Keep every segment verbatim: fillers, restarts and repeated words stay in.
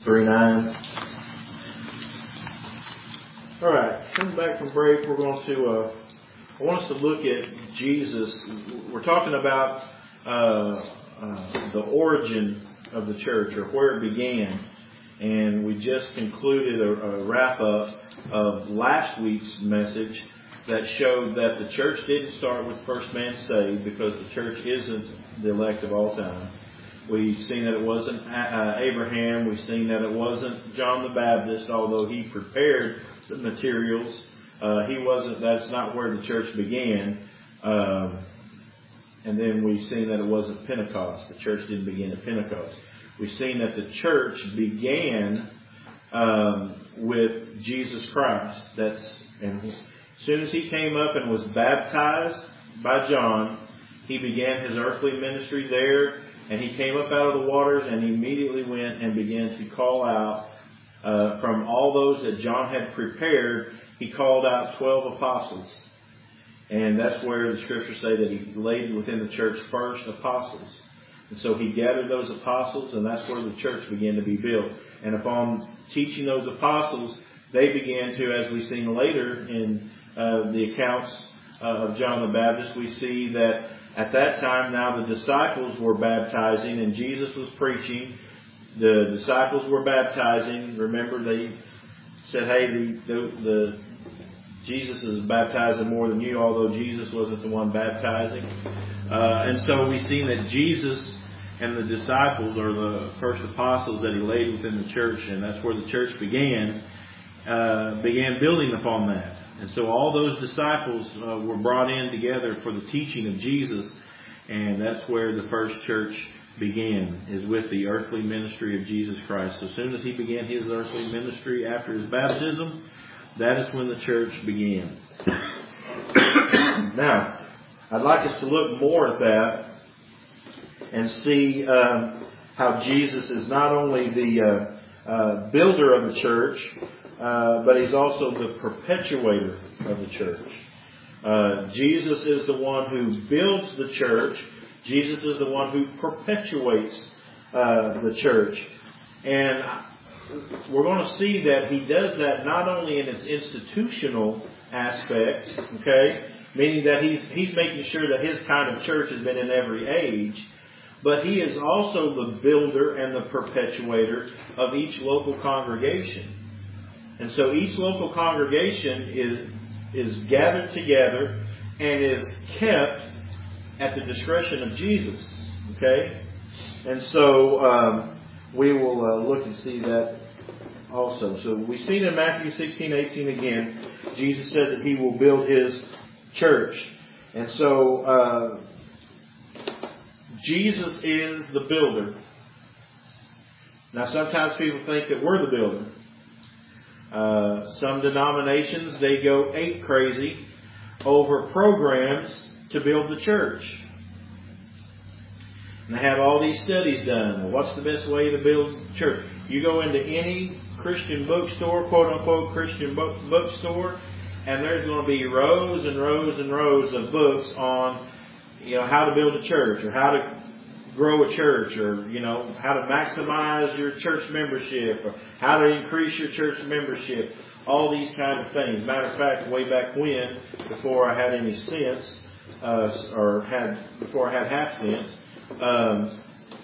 three nine. All right, coming back from break, we're going to, uh, I want us to look at Jesus. We're talking about uh, uh, the origin of the church, or where it began. And we just concluded a, a wrap-up of last week's message that showed that the church didn't start with first man saved, because the church isn't the elect of all time. We've seen that it wasn't uh, Abraham. We've seen that it wasn't John the Baptist, although he prepared the materials. Uh, he wasn't. That's not where the church began. Um, and then we've seen that it wasn't Pentecost. The church didn't begin at Pentecost. We've seen that the church began um, with Jesus Christ. That's and as soon as he came up and was baptized by John, he began his earthly ministry there. And he came up out of the waters and he immediately went and began to call out uh, from all those that John had prepared. He called out twelve apostles. And that's where the scriptures say that he laid within the church first apostles. And so he gathered those apostles, and that's where the church began to be built. And upon teaching those apostles, they began to, as we've seen later in uh, the accounts uh, of John the Baptist, we see that at that time now the disciples were baptizing and Jesus was preaching. The disciples were baptizing. Remember, they said, hey, the, the, the Jesus is baptizing more than you, although Jesus wasn't the one baptizing. Uh, and so we've seen that Jesus and the disciples are the first apostles that he laid within the church, and that's where the church began, uh, began building upon that. And so all those disciples uh, were brought in together for the teaching of Jesus, and that's where the first church began, is with the earthly ministry of Jesus Christ. So as soon as he began his earthly ministry after his baptism, that is when the church began. Now, I'd like us to look more at that and see um, how Jesus is not only the uh, uh, builder of the church, uh, but he's also the perpetuator of the church. Uh, Jesus is the one who builds the church. Jesus is the one who perpetuates uh, the church. And we're going to see that he does that not only in its institutional aspect, okay, meaning that he's he's making sure that his kind of church has been in every age, but he is also the builder and the perpetuator of each local congregation. And so each local congregation is is gathered together and is kept at the discretion of Jesus. Okay? And so um, we will uh, look and see that also. So we've seen in Matthew sixteen eighteen again, Jesus said that he will build his church. And so uh, Jesus is the builder. Now sometimes people think that we're the builder. Uh, some denominations, they go ape crazy over programs to build the church. And they have all these studies done. Well, what's the best way to build the church? You go into any Christian bookstore, quote unquote Christian book, bookstore, and there's going to be rows and rows and rows of books on, you know, how to build a church, or how to grow a church, or, you know, how to maximize your church membership, or how to increase your church membership. All these kind of things. Matter of fact, way back when, before I had any sense, uh, or had before I had half sense, um,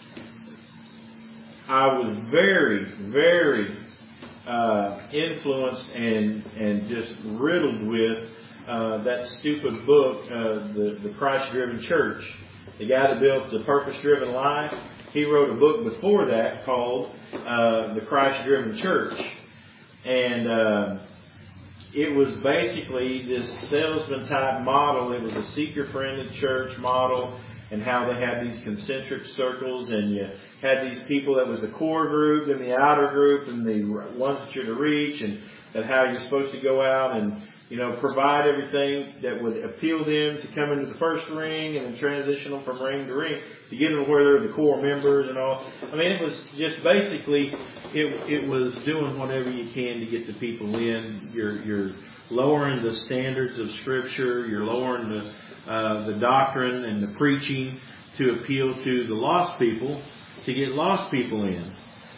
I was very, very uh, influenced and and just riddled with uh, that stupid book, uh, the the Christ-Driven Church. The guy that built The Purpose-Driven Life, he wrote a book before that called uh, The Christ-Driven Church. And uh, it was basically this salesman type model. It was a seeker-friendly church model, and how they had these concentric circles, and you had these people that was the core group and the outer group and the ones that you're to reach, and that how you're supposed to go out and, you know, provide everything that would appeal them to come into the first ring and then transition them from ring to ring to get them where they're the core members and all. I mean, it was just basically, it it was doing whatever you can to get the people in. You're you're lowering the standards of Scripture. You're lowering the uh, the doctrine and the preaching to appeal to the lost people, to get lost people in.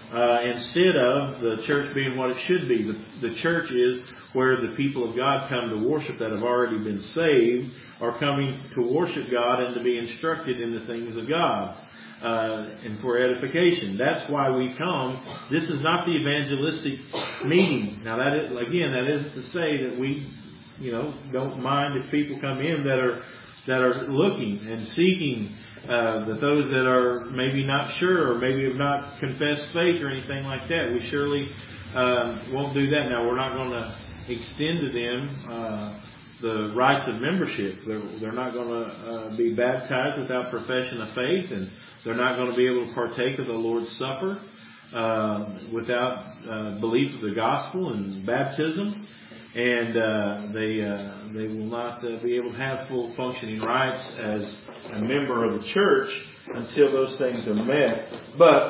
uh, instead of the church being what it should be. The, the church is where the people of God come to worship that have already been saved, are coming to worship God and to be instructed in the things of God. Uh, and for edification. That's why we come. This is not the evangelistic meeting. Now that is, again, that isn't to say that we, you know, don't mind if people come in that are that are looking and seeking. Uh, that those that are maybe not sure or maybe have not confessed faith or anything like that, we surely uh, won't do that. Now we're not going to extend to them uh, the rights of membership. They're, they're not going to uh, be baptized without profession of faith, and they're not going to be able to partake of the Lord's Supper uh, without uh, belief of the gospel and baptism. And uh, they uh, they will not uh, be able to have full functioning rights as a member of the church until those things are met. But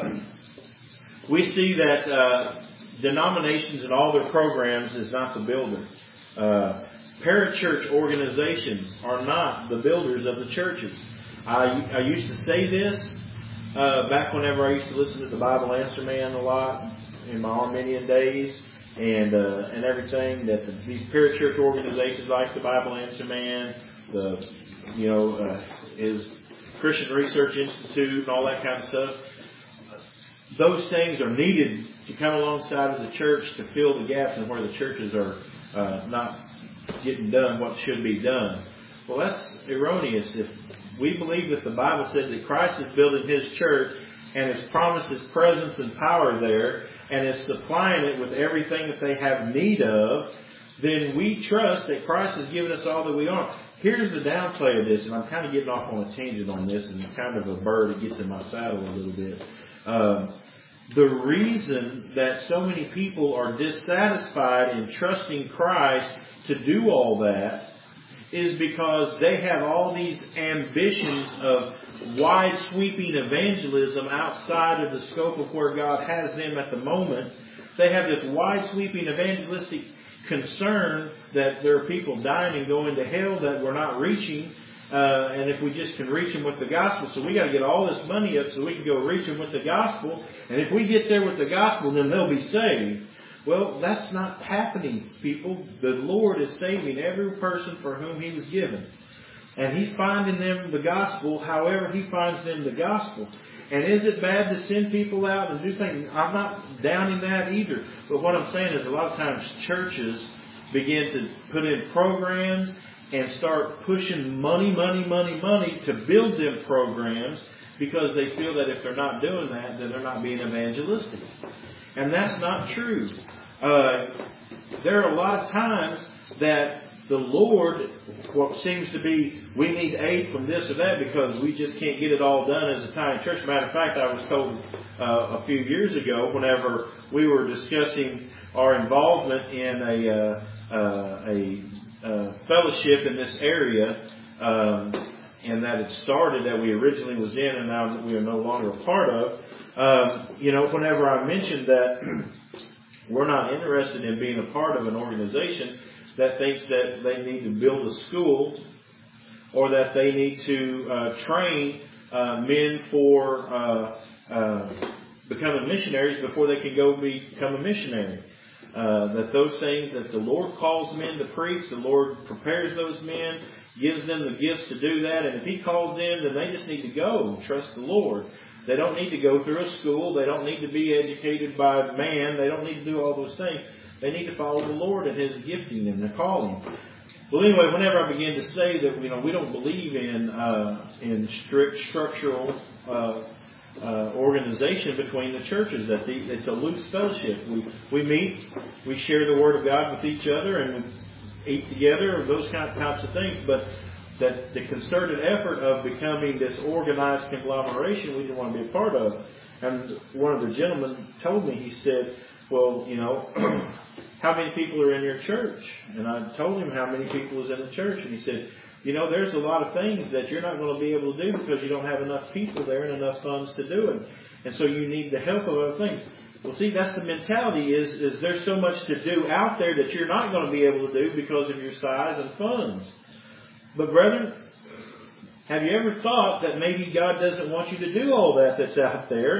we see that uh, denominations and all their programs is not the builder. Uh, parachurch organizations are not the builders of the churches. I, I used to say this uh, back whenever I used to listen to the Bible Answer Man a lot in my Arminian days. And uh, and everything that the, these parachurch organizations like the Bible Answer Man, the you know uh, is Christian Research Institute and all that kind of stuff. Those things are needed to come alongside of the church to fill the gaps in where the churches are uh, not getting done what should be done. Well, that's erroneous. If we believe that the Bible said that Christ is building His church and has promised His presence and power there, and is supplying it with everything that they have need of, then we trust that Christ has given us all that we are. Here's the downplay of this, and I'm kind of getting off on a tangent on this, and kind of a bird that gets in my saddle a little bit. Um, the reason that so many people are dissatisfied in trusting Christ to do all that is because they have all these ambitions of wide sweeping evangelism outside of the scope of where God has them at the moment. They have this wide sweeping evangelistic concern that there are people dying and going to hell that we're not reaching, uh, and if we just can reach them with the gospel, so we got to get all this money up so we can go reach them with the gospel, and if we get there with the gospel, then they'll be saved. Well, that's not happening, people. The Lord is saving every person for whom He was given. And He's finding them the gospel however He finds them the gospel. And is it bad to send people out and do things? I'm not downing that either. But what I'm saying is a lot of times churches begin to put in programs and start pushing money, money, money, money to build them programs because they feel that if they're not doing that, then they're not being evangelistic. And that's not true. Uh, there are a lot of times that the Lord, what seems to be, we need aid from this or that because we just can't get it all done as a tiny church. Matter of fact, I was told uh, a few years ago, whenever we were discussing our involvement in a uh, uh, a uh, fellowship in this area, um, and that it started that we originally was in, and now we are no longer a part of. Um, you know, whenever I mentioned that we're not interested in being a part of an organization that thinks that they need to build a school or that they need to uh, train uh, men for uh, uh, becoming missionaries before they can go become a missionary. Uh, that those things that the Lord calls men to preach, the Lord prepares those men, gives them the gifts to do that, and if He calls them, then they just need to go and trust the Lord. They don't need to go through a school. They don't need to be educated by man. They don't need to do all those things. They need to follow the Lord and His gifting and the calling. Well, anyway, whenever I begin to say that, you know, we don't believe in uh, in strict structural uh, uh, organization between the churches, that the, it's a loose fellowship. We we meet, we share the Word of God with each other, and we eat together, those kind of types of things. But that the concerted effort of becoming this organized conglomeration, we didn't want to be a part of. And one of the gentlemen told me, he said, well, you know, how many people are in your church? And I told him how many people is in the church. And he said, you know, there's a lot of things that you're not going to be able to do because you don't have enough people there and enough funds to do it. And so you need the help of other things. Well, see, that's the mentality is, is there's so much to do out there that you're not going to be able to do because of your size and funds. But brethren, have you ever thought that maybe God doesn't want you to do all that that's out there?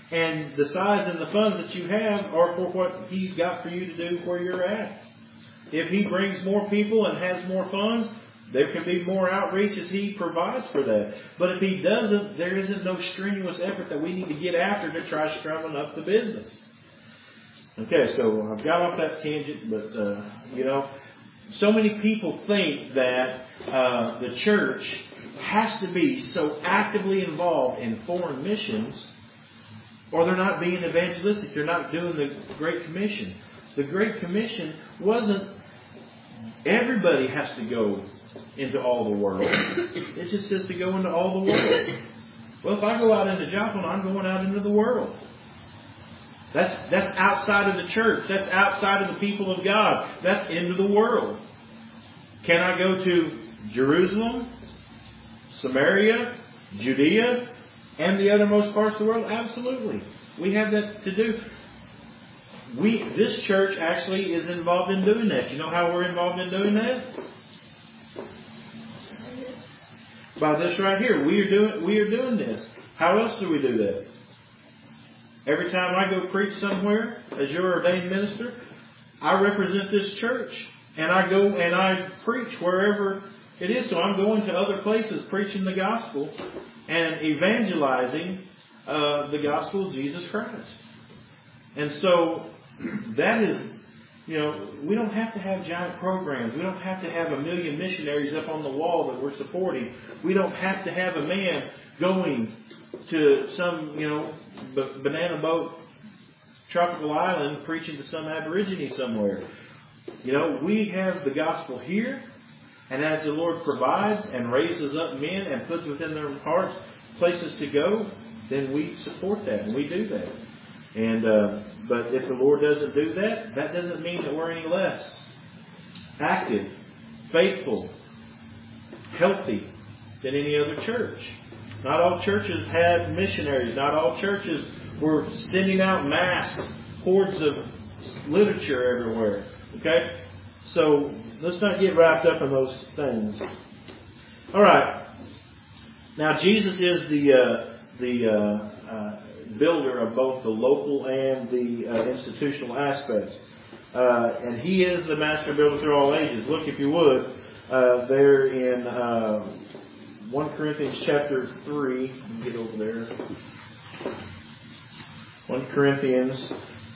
And the size and the funds that you have are for what He's got for you to do where you're at. If He brings more people and has more funds, there can be more outreach as He provides for that. But if He doesn't, there isn't no strenuous effort that we need to get after to try strumming up the business. Okay, so I've got off that tangent, but, uh, you know, so many people think that uh, the church has to be so actively involved in foreign missions, or they're not being evangelistic. They're not doing the Great Commission. The Great Commission wasn't everybody has to go into all the world. It just says to go into all the world. Well, if I go out into Joplin, I'm going out into the world. That's that's outside of the church. That's outside of the people of God. That's into the world. Can I go to Jerusalem, Samaria, Judea, and the othermost parts of the world? Absolutely. We have that to do. We this church actually is involved in doing that. You know how we're involved in doing that? By this right here. We are doing we are doing this. How else do we do that? Every time I go preach somewhere as your ordained minister, I represent this church. And I go and I preach wherever it is. So I'm going to other places preaching the gospel and evangelizing uh, the gospel of Jesus Christ. And so that is, you know, we don't have to have giant programs. We don't have to have a million missionaries up on the wall that we're supporting. We don't have to have a man going to some, you know, b- banana boat tropical island preaching to some aborigine somewhere. You know, we have the gospel here, and as the Lord provides and raises up men and puts within their hearts places to go, then we support that and we do that. And uh, but if the Lord doesn't do that, that doesn't mean that we're any less active, faithful, healthy than any other church. Not all churches had missionaries. Not all churches were sending out mass hordes of literature everywhere. Okay? So let's not get wrapped up in those things. All right. Now Jesus is the uh, the uh, uh, builder of both the local and the uh, institutional aspects, uh, and He is the master builder through all ages. Look, if you would, uh, there in uh, First Corinthians chapter three. Get over there. First Corinthians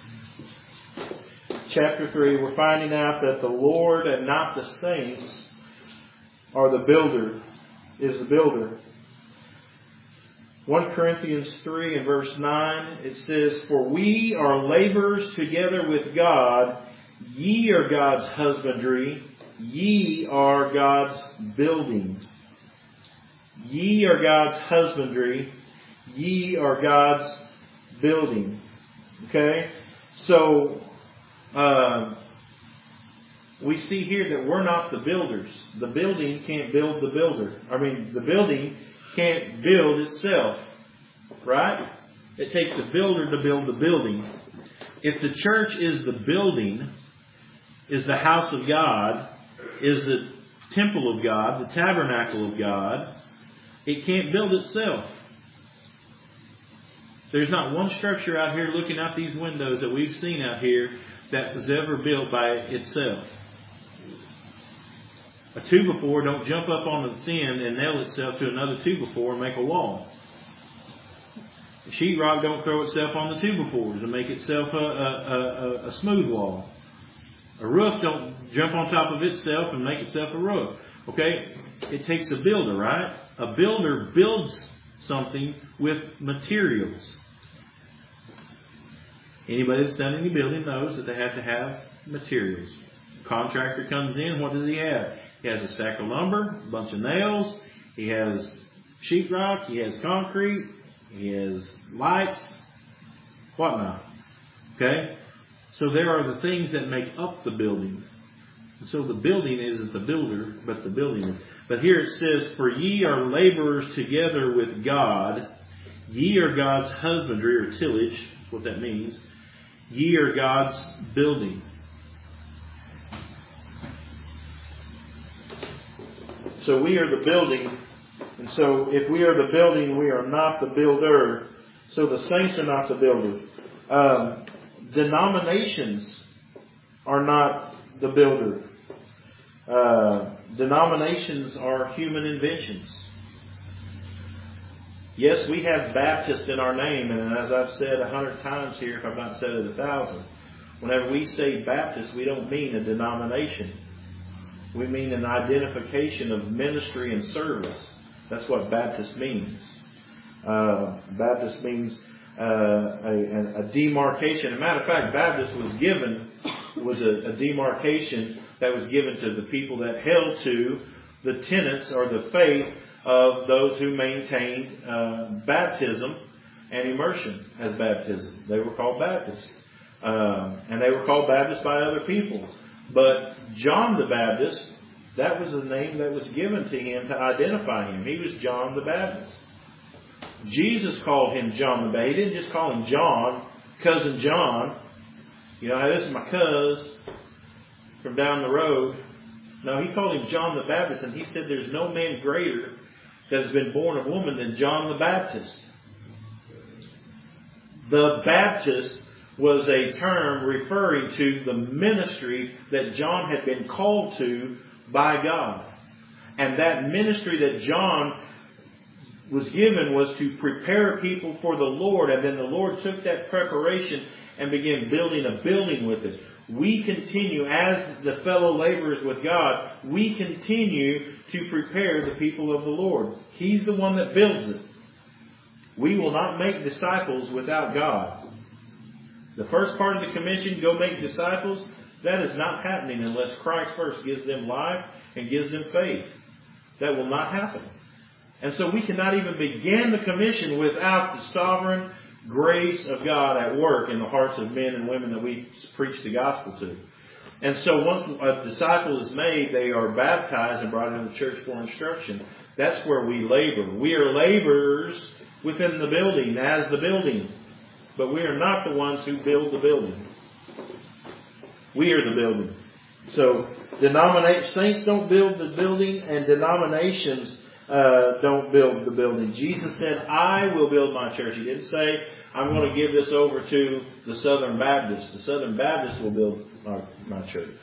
chapter three. We're finding out that the Lord and not the saints are the builder. Is the builder. First Corinthians three and verse nine, it says, "For we are laborers together with God. Ye are God's husbandry. Ye are God's building." Ye are God's husbandry. Ye are God's building. Okay? So, uh, we see here that we're not the builders. The building can't build the builder. I mean, the building can't build itself. Right? It takes the builder to build the building. If the church is the building, is the house of God, is the temple of God, the tabernacle of God, it can't build itself. There's not one structure out here looking out these windows that we've seen out here that was ever built by itself. A two before don't jump up on the end and nail itself to another two before and make a wall. A sheetrock don't throw itself on the two befores and make itself a, a, a, a smooth wall. A roof don't jump on top of itself and make itself a roof. Okay? It takes a builder, right? A builder builds something with materials. Anybody that's done any building knows that they have to have materials. The contractor comes in, what does he have? He has a stack of lumber, a bunch of nails, he has sheetrock, he has concrete, he has lights, whatnot. Okay? So there are the things that make up the building. And so the building isn't the builder, but the building is. But here it says, "For ye are laborers together with God. Ye are God's husbandry," or tillage. That's what that means. Ye are God's building. So we are the building. And so if we are the building, we are not the builder. So the saints are not the builder. Um, denominations are not the builder. Uh, denominations are human inventions. Yes, we have Baptist in our name, and as I've said a hundred times here, if I've not said it a thousand, whenever we say Baptist, we don't mean a denomination. We mean an identification of ministry and service. That's what Baptist means. Uh, Baptist means uh, a, a demarcation. As a matter of fact, Baptist was given, was a, a demarcation that was given to the people that held to the tenets or the faith of those who maintained uh, baptism and immersion as baptism. They were called Baptists. Um, and they were called Baptists by other people. But John the Baptist, that was the name that was given to him to identify him. He was John the Baptist. Jesus called him John the Baptist. He didn't just call him John, cousin John. You know, hey, this is my cuz from down the road. No, he called him John the Baptist, and he said there's no man greater that has been born of woman than John the Baptist. The Baptist was a term referring to the ministry that John had been called to by God. And that ministry that John was given was to prepare people for the Lord. And then the Lord took that preparation and began building a building with it. We continue, as the fellow laborers with God, we continue to prepare the people of the Lord. He's the one that builds it. We will not make disciples without God. The first part of the commission, go make disciples, that is not happening unless Christ first gives them life and gives them faith. That will not happen. And so we cannot even begin the commission without the sovereign grace of God at work in the hearts of men and women that we preach the gospel to. And so once a disciple is made, they are baptized and brought into the church for instruction. That's where we labor. We are laborers within the building, as the building. But we are not the ones who build the building. We are the building. So denominate saints don't build the building, and denominations uh, don't build the building. Jesus said, I will build my church. He didn't say, I'm going to give this over to the Southern Baptists. The Southern Baptists will build my, my church.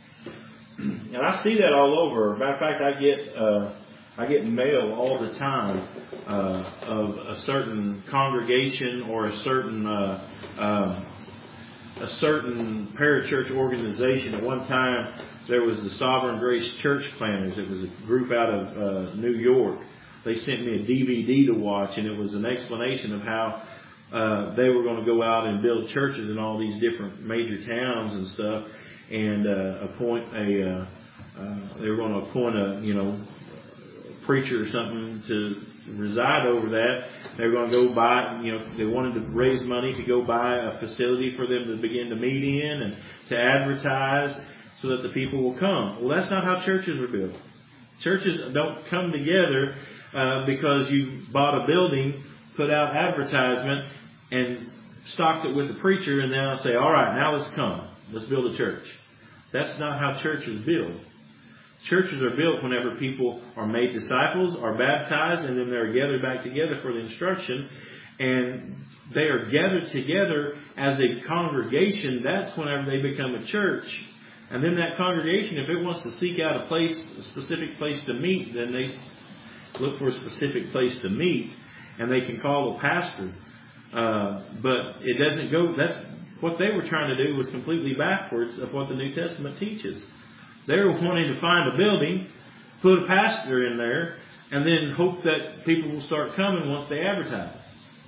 And I see that all over. Matter of fact, I get uh, I get mail all the time uh, of a certain congregation or a certain uh, um, a certain parachurch organization. At one time, there was the Sovereign Grace Church Planners. It was a group out of uh, New York. They sent me a D V D to watch, and it was an explanation of how uh, they were going to go out and build churches in all these different major towns and stuff, and uh, appoint a. Uh, uh, they were going to appoint a, you know, preacher or something to reside over that. They were going to go buy, you know, they wanted to raise money to go buy a facility for them to begin to meet in and to advertise so that the people will come. Well, that's not how churches are built. Churches don't come together uh, because you bought a building, put out advertisement, and stocked it with the preacher, and then I'll say, all right, now let's come. Let's build a church. That's not how churches build. Churches are built whenever people are made disciples, are baptized, and then they're gathered back together for the instruction. And they are gathered together as a congregation. That's whenever they become a church. And then that congregation, if it wants to seek out a place, a specific place to meet, then they look for a specific place to meet, and they can call a pastor. Uh, but it doesn't go, that's what they were trying to do was completely backwards of what the New Testament teaches. They were wanting to find a building, put a pastor in there, and then hope that people will start coming once they advertise.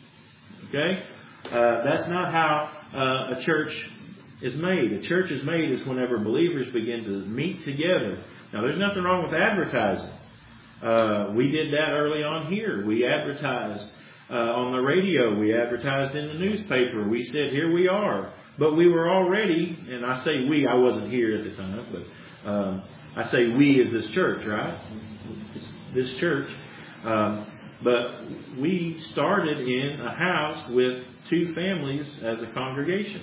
Okay? Uh, that's not how uh, a church is made. A church is made is whenever believers begin to meet together. Now, there's nothing wrong with advertising. Uh, we did that early on here. We advertised uh, on the radio. We advertised in the newspaper. We said, here we are. But we were already, and I say we, I wasn't here at the time, but Um, I say we as this church, right? This church. Um, but we started in a house with two families as a congregation.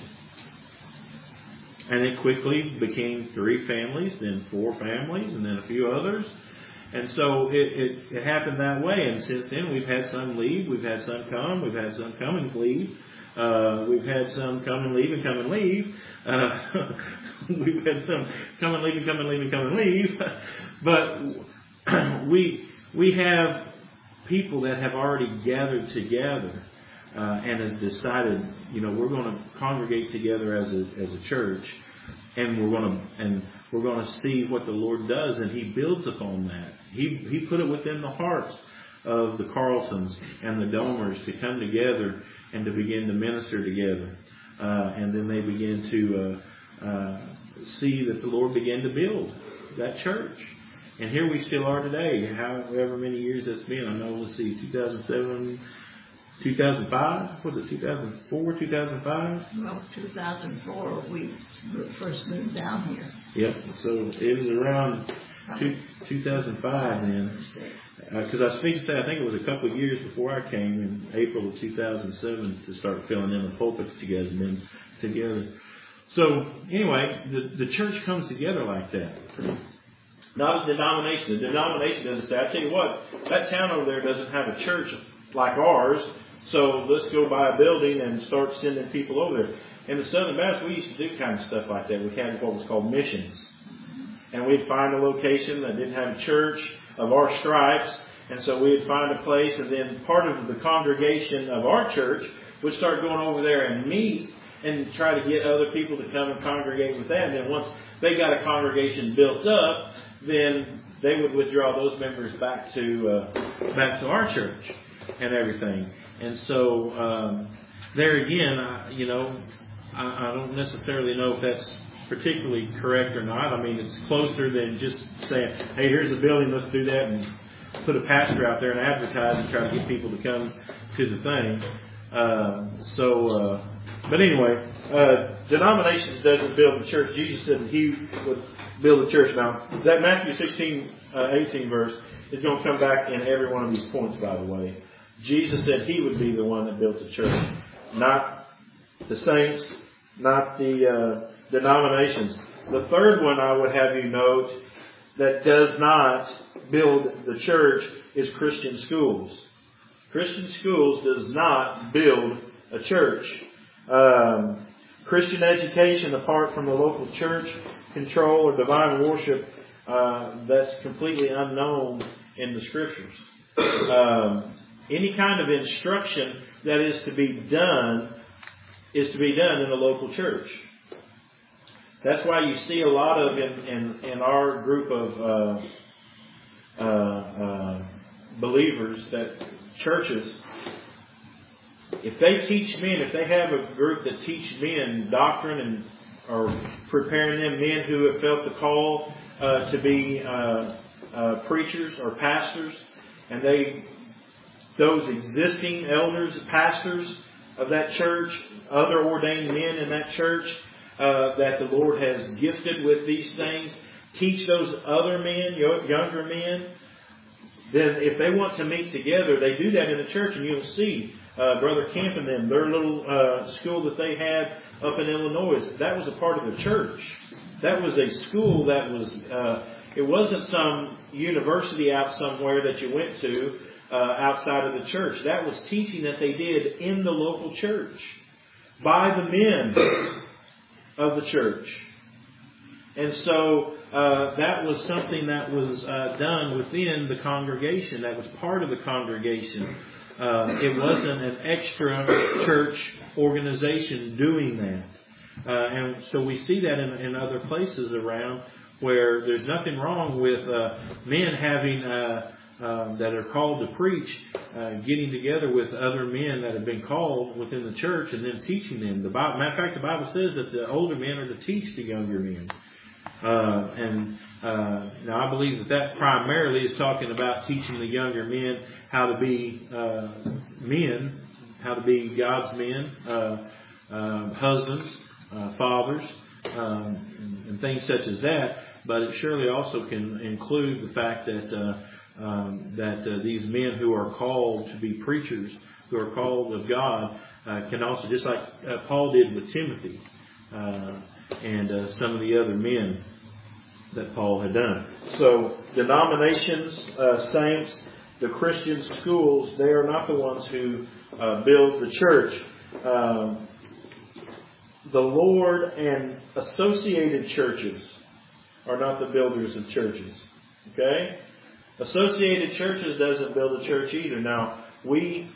And it quickly became three families, then four families, and then a few others. And so it, it, it happened that way. And since then, we've had some leave, we've had some come, we've had some come and leave. Uh, we've had some come and leave and come and leave. Uh, we've had some come and leave and come and leave and come and leave. But we we have people that have already gathered together uh, and has decided, you know, we're going to congregate together as a as a church, and we're going to and we're going to see what the Lord does, and He builds upon that. He He put it within the hearts of the Carlsons and the Domers to come together and to begin to minister together. Uh, and then they begin to uh, uh, see that the Lord began to build that church. And here we still are today, however many years that's been. I know, let's see, two thousand seven, two thousand five? Was it two thousand four, two thousand five? Well, two thousand four, we first moved down here. Yep, so it was around two, two thousand five then. Because uh, I think I think it was a couple of years before I came in April of two thousand seven to start filling in the pulpit that you guys have been together. So anyway, the the church comes together like that. Not a denomination. The denomination doesn't say, I tell you what, that town over there doesn't have a church like ours, so let's go buy a building and start sending people over there. In the Southern Baptist, we used to do kind of stuff like that. We had what was called missions. And we'd find a location that didn't have a church of our stripes, and so we'd find a place, and then part of the congregation of our church would start going over there and meet and try to get other people to come and congregate with that. And then once they got a congregation built up, then they would withdraw those members back to uh, back to our church and everything. And so um, there again, I, you know, I, I don't necessarily know if that's particularly correct or not. I mean, it's closer than just saying, hey, here's a building, let's do that, and put a pastor out there and advertise and try to get people to come to the thing. Uh, so, uh, but anyway, uh, denominations doesn't build the church. Jesus said that He would build the church. Now, that Matthew sixteen, uh, eighteen verse is going to come back in every one of these points, by the way. Jesus said He would be the one that built the church, not the saints, not the uh, denominations. The third one I would have you note that does not build the church is Christian schools. Christian schools does not build a church. Um, Christian education apart from the local church control or divine worship, uh, that's completely unknown in the Scriptures. Um, any kind of instruction that is to be done is to be done in the local church. That's why you see a lot of in, in, in our group of uh, uh, uh, believers that churches, if they teach men, if they have a group that teach men doctrine and or preparing them, men who have felt the call uh, to be uh, uh, preachers or pastors, and they, those existing elders, pastors of that church, other ordained men in that church uh, that the Lord has gifted with these things, teach those other men, younger men. Then if they want to meet together, they do that in the church, and you'll see uh, Brother Camp and them, their little uh, school that they had up in Illinois, that was a part of the church. That was a school that was, uh, it wasn't some university out somewhere that you went to uh, outside of the church. That was teaching that they did in the local church by the men of the church. And so uh, that was something that was uh, done within the congregation. That was part of the congregation. Uh, it wasn't an extra church organization doing that. Uh, and so we see that in, in other places around where there's nothing wrong with uh, men having uh, uh, that are called to preach, uh, getting together with other men that have been called within the church and then teaching them. The Bible, matter of fact, the Bible says that the older men are to teach the younger men. Uh, and uh, now I believe that that primarily is talking about teaching the younger men how to be uh, men, how to be God's men, uh, uh, husbands, uh, fathers, um, and, and things such as that. But it surely also can include the fact that uh, um, that uh, these men who are called to be preachers, who are called of God, uh, can also, just like uh, Paul did with Timothy. Uh, and uh, some of the other men that Paul had done. So denominations, uh, saints, the Christian schools, they are not the ones who uh, build the church. Um, the Lord and associated churches are not the builders of churches. Okay? Associated churches doesn't build a church either. Now, we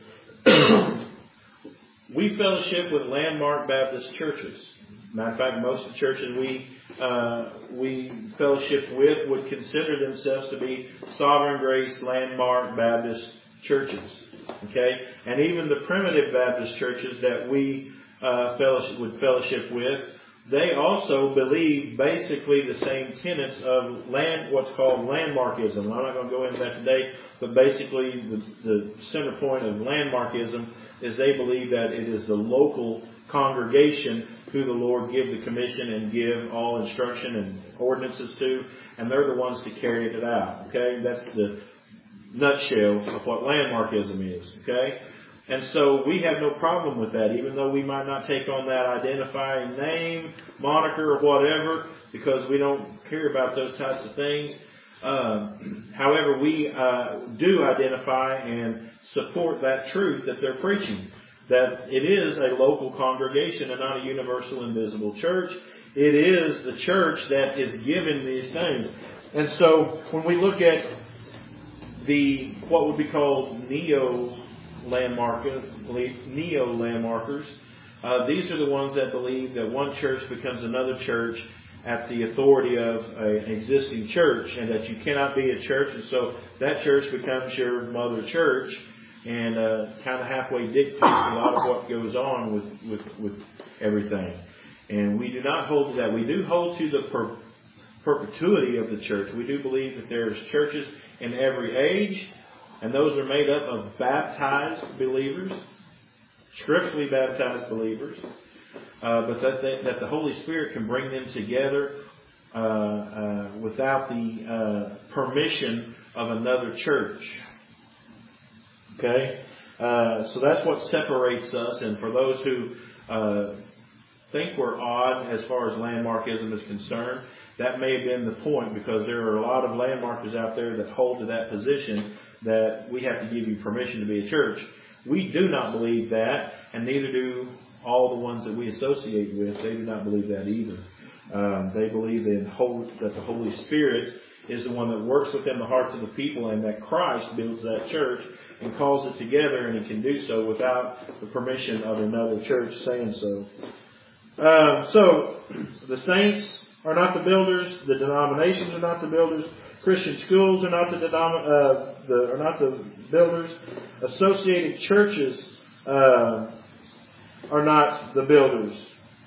we fellowship with landmark Baptist churches. Matter of fact, most of the churches we uh, we fellowship with would consider themselves to be Sovereign Grace landmark Baptist churches. Okay, and even the primitive Baptist churches that we uh, fellowship would fellowship with, they also believe basically the same tenets of land, what's called landmarkism. I'm not going to go into that today, but basically the, the center point of landmarkism is they believe that it is the local congregation who the Lord give the commission and give all instruction and ordinances to, and they're the ones to carry it out. Okay, that's the nutshell of what landmarkism is. Okay. And so we have no problem with that, even though we might not take on that identifying name, moniker, or whatever, because we don't care about those types of things. Uh, however, we uh, do identify and support that truth that they're preaching, that it is a local congregation and not a universal invisible church. It is the church that is given these things. And so when we look at the what would be called neo landmarkers, neo landmarkers, uh, these are the ones that believe that one church becomes another church at the authority of a, an existing church, and that you cannot be a church, and so that church becomes your mother church, and uh, kind of halfway dictates a lot of what goes on with, with, with everything. And we do not hold to that. We do hold to the per, perpetuity of the church. We do believe that there's churches in every age, and those are made up of baptized believers, scripturally baptized believers, uh, but that, they, that the Holy Spirit can bring them together uh, uh, without the uh, permission of another church. Okay? Uh, so that's what separates us, and for those who uh, think we're odd as far as landmarkism is concerned, that may have been the point, because there are a lot of landmarkers out there that hold to that position that we have to give you permission to be a church. We do not believe that, and neither do all the ones that we associate with. They do not believe that either. Um, they believe in whole, that the Holy Spirit is the one that works within the hearts of the people, and that Christ builds that church and calls it together, and He can do so without the permission of another church saying so. Um, so, the saints are not the builders, the denominations are not the builders, Christian schools are not the, denom- uh, the are not the builders, associated churches uh, are not the builders.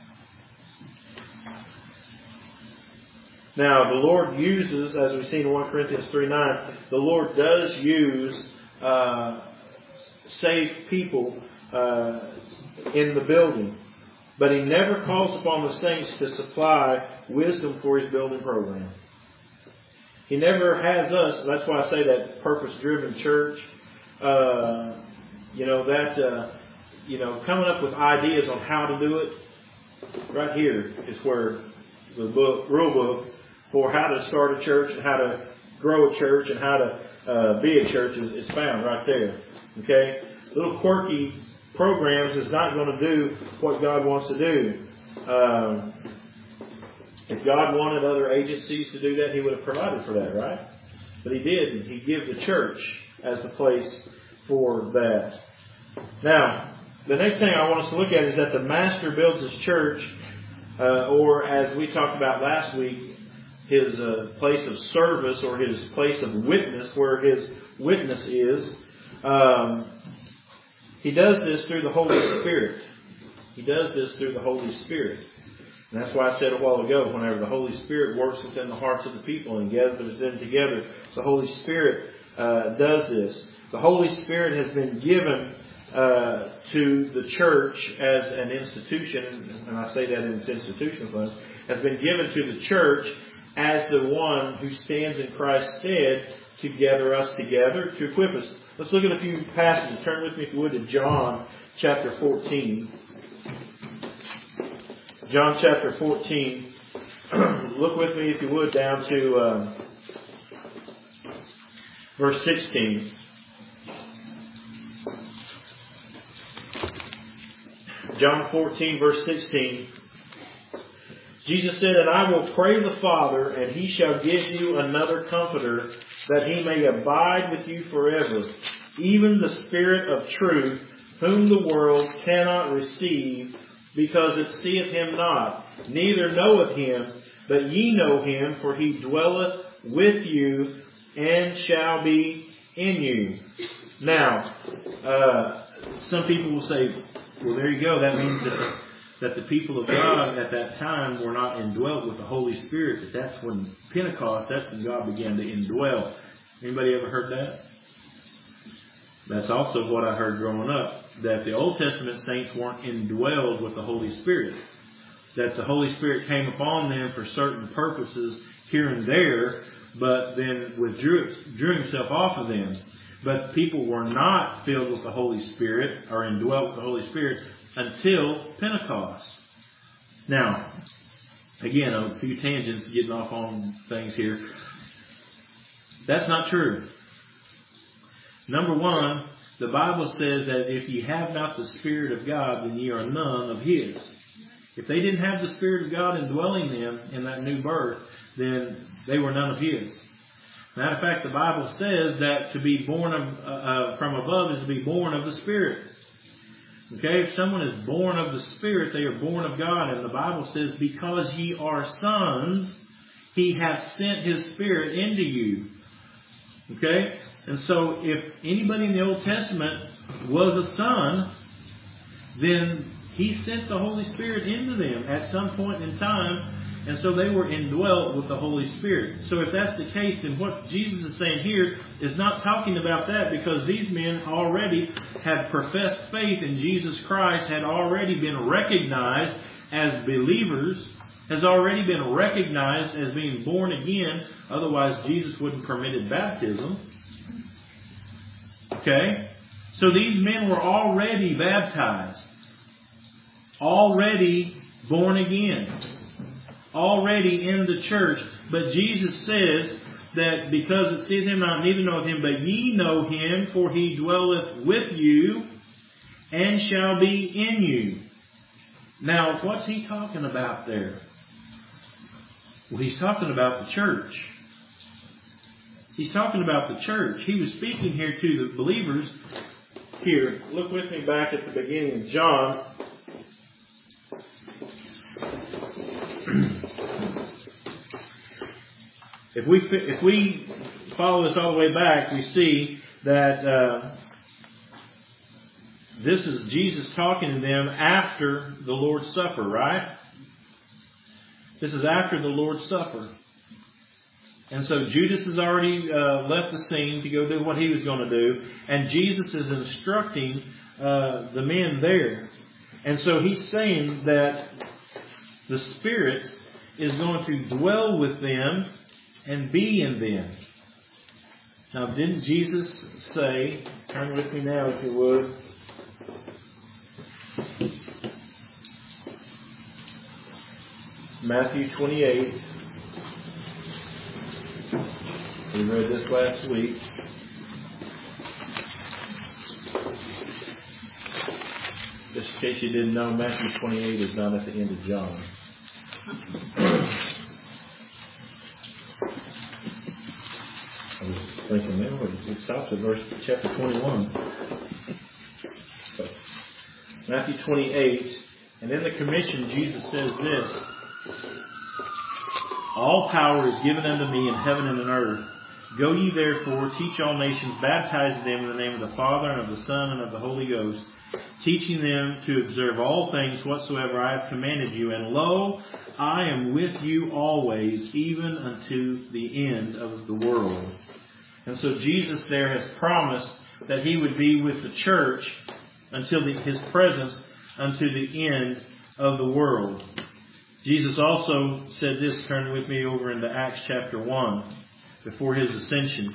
Now, the Lord uses, as we see in First Corinthians three nine, the Lord does use uh, saved people uh, in the building. But He never calls upon the saints to supply wisdom for His building program. He never has us. That's why I say that purpose-driven church. Uh, you know that. Uh, you know, coming up with ideas on how to do it. Right here is where the book, rule book for how to start a church and how to grow a church and how to uh, be a church is, is found right there. Okay, little quirky programs is not going to do what God wants to do. Um, if God wanted other agencies to do that, He would have provided for that, right? But He didn't. He gave the church as the place for that. Now, the next thing I want us to look at is that the Master builds His church, uh, or as we talked about last week, His uh, place of service or His place of witness, where His witness is. Um, He does this through the Holy Spirit. He does this through the Holy Spirit. And that's why I said a while ago, whenever the Holy Spirit works within the hearts of the people and gathers them together, the Holy Spirit uh, does this. The Holy Spirit has been given uh, to the church as an institution, and I say that in its institutional sense, has been given to the church as the one who stands in Christ's stead to gather us together, to equip us. Let's look at a few passages. Turn with me, if you would, to John chapter fourteen. John chapter fourteen. Look with me, if you would, down to uh, verse sixteen. John fourteen, verse sixteen. Jesus said, "And I will pray the Father, and He shall give you another Comforter, that He may abide with you forever, even the Spirit of truth, whom the world cannot receive, because it seeth Him not, neither knoweth Him, but ye know Him, for He dwelleth with you, and shall be in you." Now, uh, some people will say, well, there you go. That means that, that the people of God at that time were not indwelt with the Holy Spirit. That that's when Pentecost, that's when God began to indwell. Anybody ever heard that? That's also what I heard growing up. That the Old Testament saints weren't indwelled with the Holy Spirit. That the Holy Spirit came upon them for certain purposes here and there, but then withdrew drew Himself off of them. But people were not filled with the Holy Spirit or indwelt with the Holy Spirit until Pentecost. Now, again, a few tangents getting off on things here. That's not true. Number one, the Bible says that if ye have not the Spirit of God, then ye are none of His. If they didn't have the Spirit of God indwelling them in that new birth, then they were none of His. Matter of fact, the Bible says that to be born of, uh, uh, from above is to be born of the Spirit. Okay, if someone is born of the Spirit, they are born of God. And the Bible says, because ye are sons, He hath sent His Spirit into you. Okay, and so if anybody in the Old Testament was a son, then He sent the Holy Spirit into them at some point in time. And so they were indwelt with the Holy Spirit. So if that's the case, then what Jesus is saying here is not talking about that, because these men already had professed faith in Jesus Christ, had already been recognized as believers, has already been recognized as being born again. Otherwise, Jesus wouldn't permitted baptism. Okay? So these men were already baptized. Already born again. Already in the church. But Jesus says that because it seeth Him not, neither knoweth Him, but ye know Him, for He dwelleth with you, and shall be in you. Now, what's He talking about there? Well, He's talking about the church. He's talking about the church. He was speaking here to the believers. Here, look with me back at the beginning of John. If we if we follow this all the way back, we see that uh, this is Jesus talking to them after the Lord's Supper, right? This is after the Lord's Supper. And so Judas has already uh, left the scene to go do what he was going to do. And Jesus is instructing uh, the men there. And so He's saying that the Spirit is going to dwell with them and be in them. Now, didn't Jesus say, turn with me now if you would, Matthew twenty-eight. We read this last week. Just in case you didn't know, Matthew twenty-eight is not at the end of John. I was thinking, man, it stops at verse chapter twenty-one. So, Matthew twenty-eight, and in the commission Jesus says this: all power is given unto me in heaven and in earth. Go ye therefore, teach all nations, baptizing them in the name of the Father and of the Son and of the Holy Ghost, teaching them to observe all things whatsoever I have commanded you. And lo, I am with you always, even unto the end of the world. And so Jesus there has promised that He would be with the church until the, His presence unto the end of the world. Jesus also said this, turn with me over into Acts chapter one, before His ascension.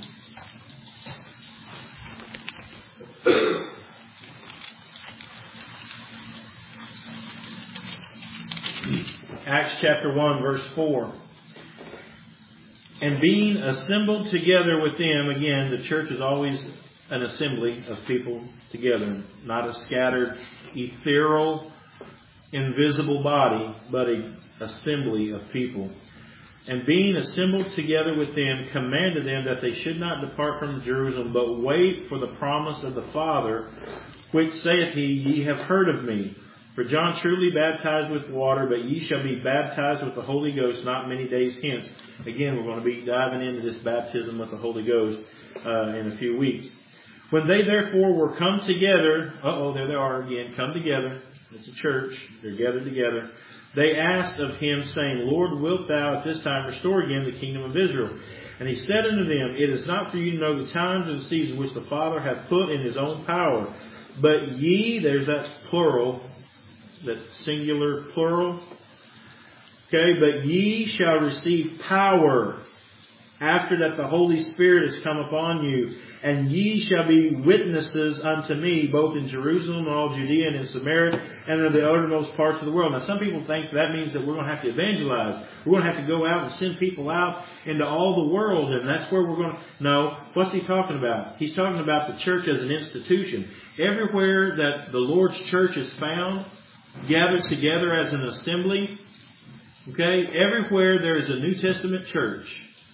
Acts chapter one, verse four. And being assembled together with them, again, the church is always an assembly of people together, not a scattered, ethereal, invisible body, but an assembly of people. And being assembled together with them, commanded them that they should not depart from Jerusalem, but wait for the promise of the Father, which saith he, Ye have heard of me. For John truly baptized with water, but ye shall be baptized with the Holy Ghost not many days hence. Again, we're going to be diving into this baptism with the Holy Ghost uh, in a few weeks. When they therefore were come together, uh-oh, there they are again, come together. It's a church. They're gathered together. They asked of him, saying, Lord, wilt thou at this time restore again the kingdom of Israel? And he said unto them, It is not for you to know the times and seasons which the Father hath put in his own power. But ye, there's that plural, that singular plural. Okay, but ye shall receive power after that the Holy Spirit is come upon you. And ye shall be witnesses unto me, both in Jerusalem and all Judea and in Samaria and in the uttermost parts of the world. Now, some people think that means that we're going to have to evangelize. We're going to have to go out and send people out into all the world, and that's where we're going to... No. What's he talking about? He's talking about the church as an institution. Everywhere that the Lord's church is found, gathered together as an assembly, okay, everywhere there is a New Testament church,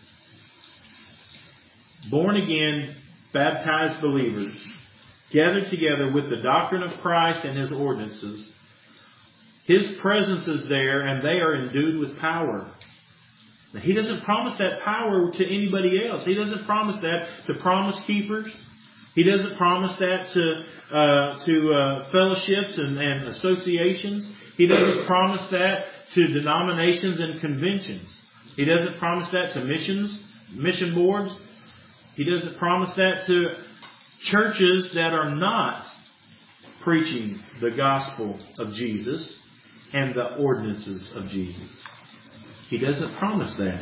born again, baptized believers, gathered together with the doctrine of Christ and His ordinances. His presence is there and they are endued with power. Now, He doesn't promise that power to anybody else. He doesn't promise that to promise keepers. He doesn't promise that to uh, to uh, fellowships and, and associations. He doesn't promise that to denominations and conventions. He doesn't promise that to missions, mission boards. He doesn't promise that to churches that are not preaching the gospel of Jesus and the ordinances of Jesus. He doesn't promise that.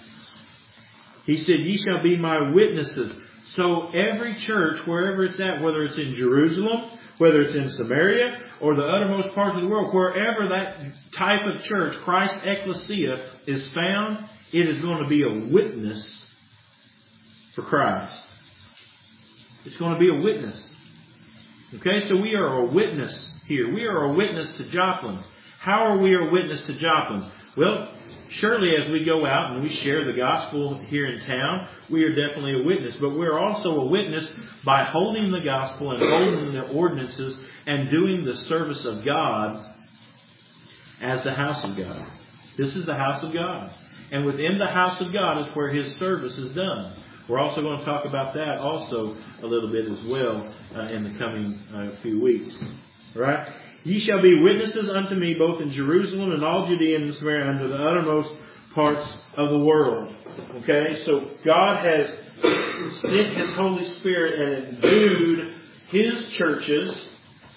He said, Ye shall be my witnesses. So every church, wherever it's at, whether it's in Jerusalem, whether it's in Samaria, or the uttermost parts of the world, wherever that type of church, Christ's ecclesia, is found, it is going to be a witness for Christ. It's going to be a witness. Okay, so we are a witness here. We are a witness to Joplin. How are we a witness to Joplin? Well, surely as we go out and we share the gospel here in town, we are definitely a witness. But we're also a witness by holding the gospel and holding the ordinances and doing the service of God as the house of God. This is the house of God. And within the house of God is where His service is done. We're also going to talk about that also a little bit as well uh, in the coming uh, few weeks. All right? Ye shall be witnesses unto me both in Jerusalem and all Judea and Samaria and to the uttermost parts of the world. Okay? So God has sent His Holy Spirit and endued His churches.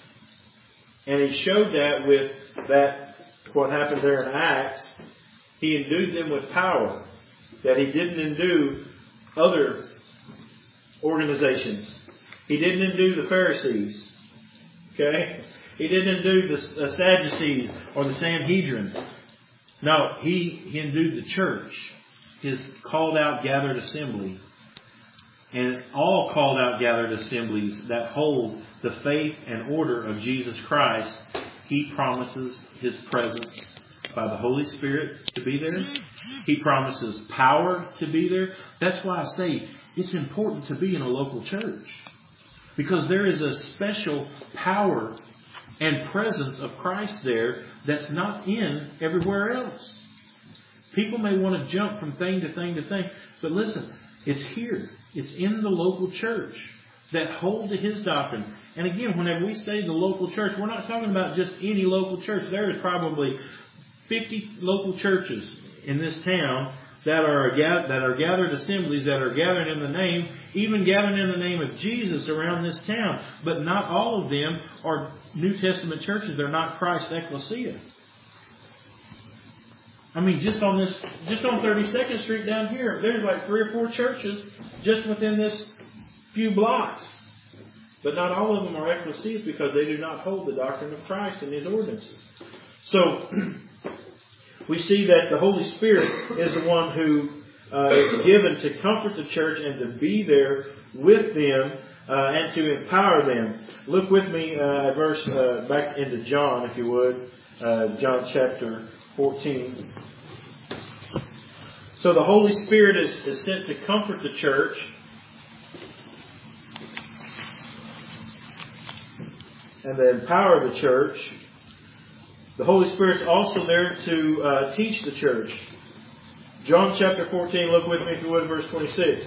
And He showed that with that, what happened there in Acts. He endued them with power that He didn't endue other organizations. He didn't endue the Pharisees. Okay? He didn't endue the Sadducees or the Sanhedrin. No, He, he endued the church. His called out gathered assembly. And all called out gathered assemblies that hold the faith and order of Jesus Christ, He promises His presence by the Holy Spirit to be there. He promises power to be there. That's why I say it's important to be in a local church. Because there is a special power and presence of Christ there that's not in everywhere else. People may want to jump from thing to thing to thing. But listen, it's here. It's in the local church that hold to His doctrine. And again, whenever we say the local church, we're not talking about just any local church. There is probably fifty local churches in this town that are that are gathered assemblies that are gathered in the name, even gathered in the name of Jesus around this town. But not all of them are New Testament churches. They're not Christ's ecclesia. I mean, just on this, just on thirty-second Street down here, there's like three or four churches just within this few blocks. But not all of them are ecclesias because they do not hold the doctrine of Christ and His ordinances. So we see that the Holy Spirit is the one who uh, is given to comfort the church and to be there with them uh, and to empower them. Look with me uh, at verse uh, back into John, if you would, uh, John chapter fourteen. So the Holy Spirit is, is sent to comfort the church. And to empower the church. The Holy Spirit's also there to uh, teach the church. John chapter fourteen, look with me if you would, verse twenty-six.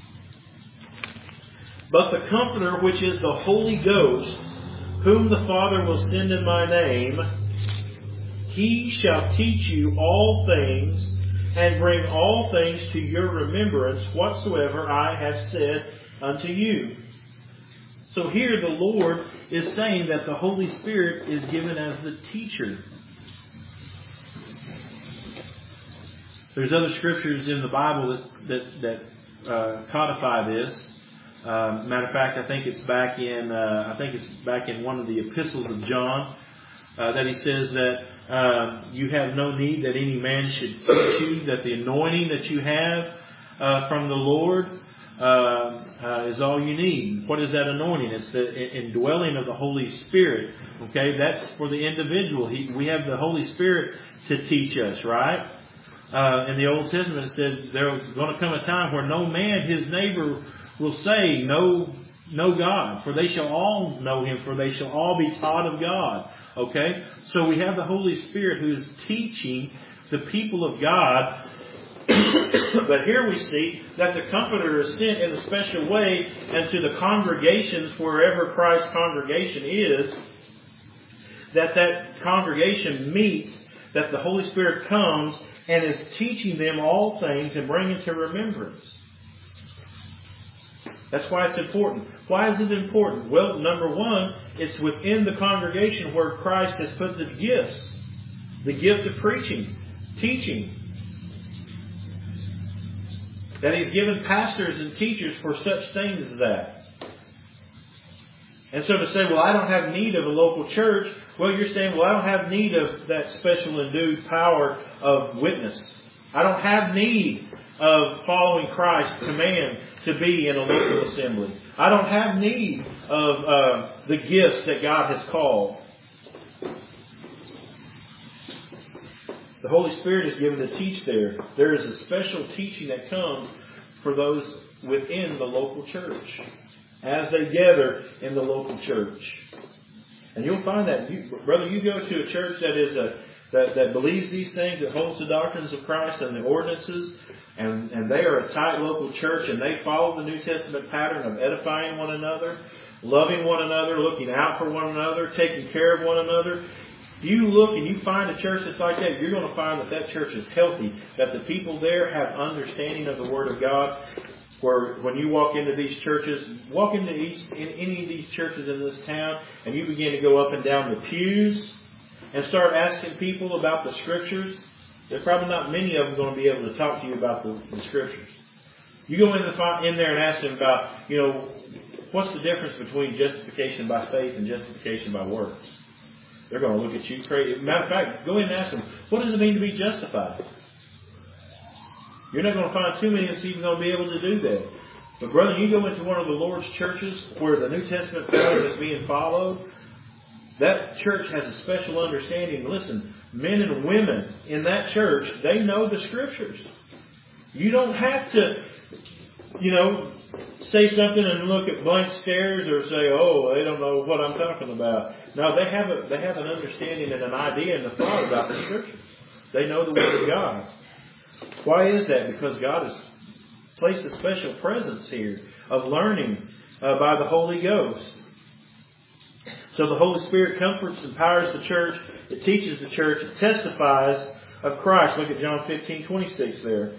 But the Comforter, which is the Holy Ghost, whom the Father will send in my name, He shall teach you all things, and bring all things to your remembrance, whatsoever I have said unto you. So here the Lord is saying that the Holy Spirit is given as the teacher. There's other scriptures in the Bible that that, that uh, codify this. Um, matter of fact, I think it's back in uh, I think it's back in one of the epistles of John uh, that he says that uh, you have no need that any man should teach you, that the anointing that you have uh, from the Lord uh, uh, is all you need. What is that anointing? It's the indwelling of the Holy Spirit. Okay, that's for the individual. He, we have the Holy Spirit to teach us, right? Uh, in the Old Testament it said there's going to come a time where no man, his neighbor, will say, know, know God, for they shall all know Him, for they shall all be taught of God. Okay? So we have the Holy Spirit who is teaching the people of God. But here we see that the Comforter is sent in a special way and to the congregations, wherever Christ's congregation is, that that congregation meets, that the Holy Spirit comes and is teaching them all things and bringing to remembrance. That's why it's important. Why is it important? Well, number one, it's within the congregation where Christ has put the gifts. The gift of preaching, teaching. That He's given pastors and teachers for such things as that. And so to say, well, I don't have need of a local church. Well, you're saying, well, I don't have need of that special endued power of witness. I don't have need of following Christ's command to be in a local assembly. I don't have need of uh, the gifts that God has called. The Holy Spirit is given to teach there. There is a special teaching that comes for those within the local church as they gather in the local church. And you'll find that, you, brother, you go to a church that is a that, that believes these things, that holds the doctrines of Christ and the ordinances, and, and they are a tight local church, and they follow the New Testament pattern of edifying one another, loving one another, looking out for one another, taking care of one another. If you look and you find a church that's like that, you're going to find that that church is healthy, that the people there have understanding of the Word of God. Where when you walk into these churches, walk into each, in any of these churches in this town, and you begin to go up and down the pews and start asking people about the Scriptures, there's probably not many of them going to be able to talk to you about the, the Scriptures. You go in, the, in there and ask them about, you know, what's the difference between justification by faith and justification by works? They're going to look at you crazy. Matter of fact, go in and ask them, what does it mean to be justified? You're not going to find too many that's even going to be able to do that. But brother, you go into one of the Lord's churches where the New Testament pattern is being followed, that church has a special understanding. Listen, men and women in that church, they know the Scriptures. You don't have to, you know, say something and look at blank stares or say, oh, they don't know what I'm talking about. No, they have a, they have an understanding and an idea and a thought about the Scriptures. They know the Word of God. Why is that? Because God has placed a special presence here of learning uh, by the Holy Ghost. So the Holy Spirit comforts and empowers the church. It teaches the church. It testifies of Christ. Look at John fifteen twenty-six there.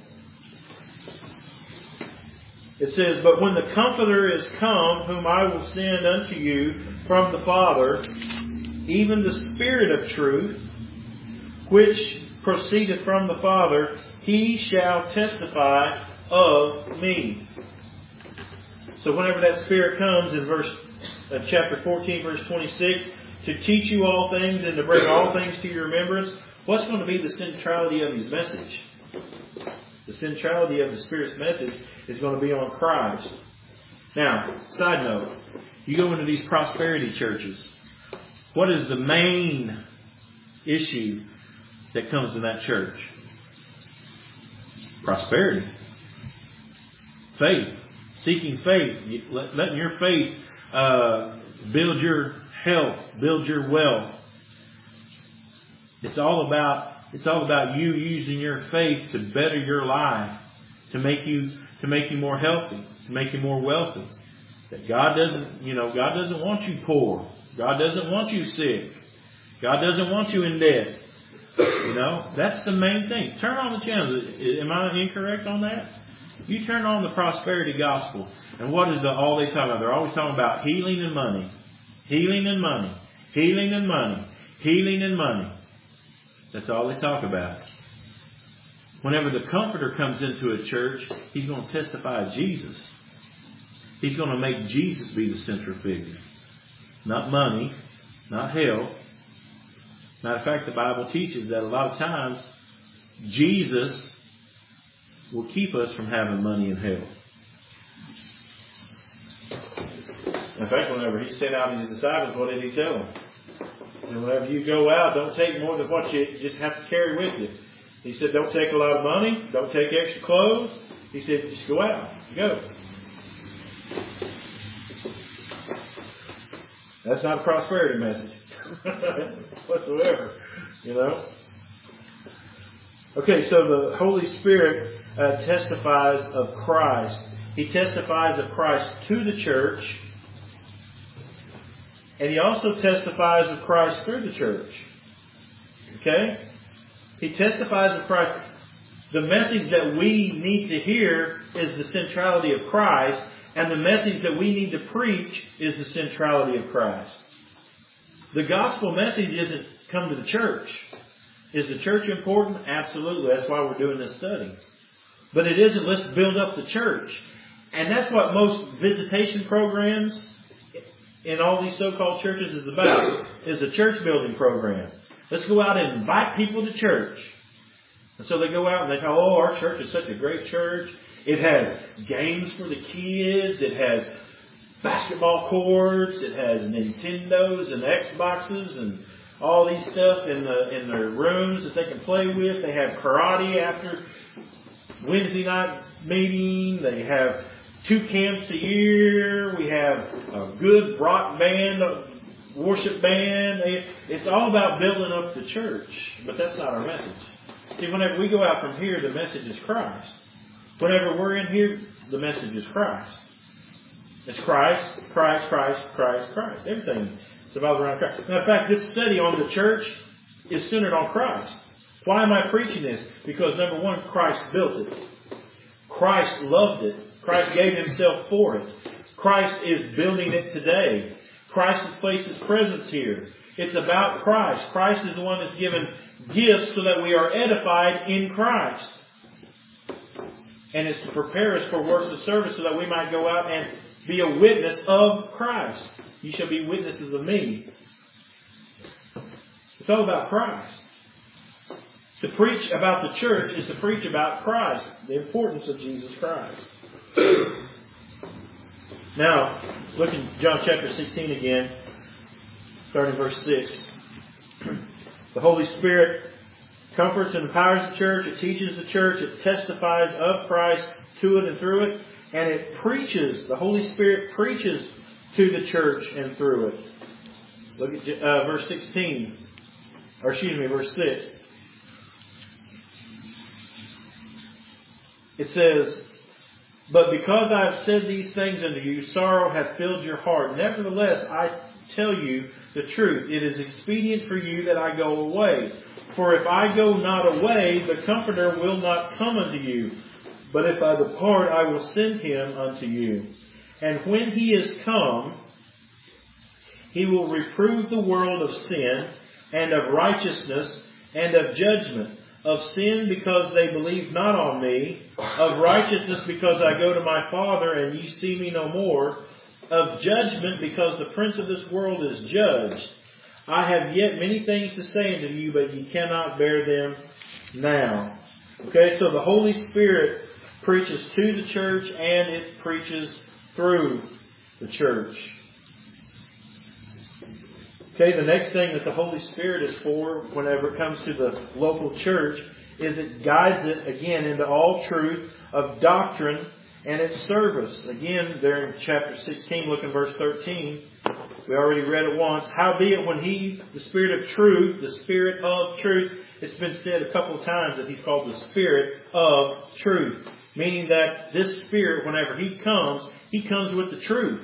It says, but when the Comforter is come, whom I will send unto you from the Father, even the Spirit of truth, which proceedeth from the Father, He shall testify of me. So whenever that Spirit comes in verse uh, chapter fourteen, verse twenty-six, to teach you all things and to bring all things to your remembrance, what's going to be the centrality of His message? The centrality of the Spirit's message is going to be on Christ. Now, side note, you go into these prosperity churches. What is the main issue that comes in that church? Prosperity. Faith. Seeking faith. Letting your faith uh, build your health, build your wealth. It's all about it's all about you using your faith to better your life, to make you to make you more healthy, to make you more wealthy. That God doesn't, you know, God doesn't want you poor. God doesn't want you sick. God doesn't want you in debt. You know, that's the main thing. Turn on the channel. Am I incorrect on that? You turn on the prosperity gospel, and what is the all they talk about? They're always talking about healing and money, healing and money, healing and money, healing and money. That's all they talk about. Whenever the Comforter comes into a church, he's going to testify of Jesus. He's going to make Jesus be the central figure. Not money, not health. Matter of fact, the Bible teaches that a lot of times Jesus will keep us from having money and health. In fact, whenever he sent out his disciples, what did he tell them? And whenever you go out, don't take more than what you just have to carry with you. He said, don't take a lot of money. Don't take extra clothes. He said, just go out. Go. That's not a prosperity message. Whatsoever. You know? Okay, so the Holy Spirit uh, testifies of Christ. He testifies of Christ to the church. And he also testifies of Christ through the church. Okay? He testifies of Christ. The message that we need to hear is the centrality of Christ. And the message that we need to preach is the centrality of Christ. The gospel message isn't come to the church. Is the church important? Absolutely. That's why we're doing this study. But it isn't, let's build up the church. And that's what most visitation programs in all these so-called churches is about, is a church building program. Let's go out and invite people to church. And so they go out and they go, oh, our church is such a great church. It has games for the kids. It has basketball courts. It has Nintendos and Xboxes and all these stuff in the in their rooms that they can play with. They have karate after Wednesday night meeting. They have two camps a year. We have a good rock band, worship band. It's all about building up the church. But that's not our message. See, whenever we go out from here, the message is Christ. Whenever we're in here, the message is Christ. It's Christ, Christ, Christ, Christ, Christ. Everything is about around Christ. Now, in fact, this study on the church is centered on Christ. Why am I preaching this? Because number one, Christ built it. Christ loved it. Christ gave himself for it. Christ is building it today. Christ has placed his presence here. It's about Christ. Christ is the one that's given gifts so that we are edified in Christ. And it's to prepare us for works of service so that we might go out and be a witness of Christ. You shall be witnesses of me. It's all about Christ. To preach about the church is to preach about Christ, the importance of Jesus Christ. Now, look at John chapter sixteen again, starting verse six. The Holy Spirit comforts and empowers the church. It teaches the church. It testifies of Christ to it and through it. And it preaches. The Holy Spirit preaches to the church and through it. Look at uh, verse sixteen. Or excuse me, verse six. It says, but because I have said these things unto you, sorrow hath filled your heart. Nevertheless, I tell you the truth. It is expedient for you that I go away. For if I go not away, the Comforter will not come unto you. But if I depart, I will send him unto you. And when he is come, he will reprove the world of sin, and of righteousness, and of judgment. Of sin, because they believe not on me. Of righteousness, because I go to my Father, and ye see me no more. Of judgment, because the prince of this world is judged. I have yet many things to say unto you, but ye cannot bear them now. Okay, so the Holy Spirit preaches to the church and it preaches through the church. Okay, the next thing that the Holy Spirit is for whenever it comes to the local church is it guides it, again, into all truth of doctrine and its service. Again, there in chapter sixteen, look in verse thirteen. We already read it once. Howbeit when He, the Spirit of truth, the Spirit of truth, it's been said a couple of times that He's called the Spirit of truth. Meaning that this Spirit, whenever He comes, He comes with the truth.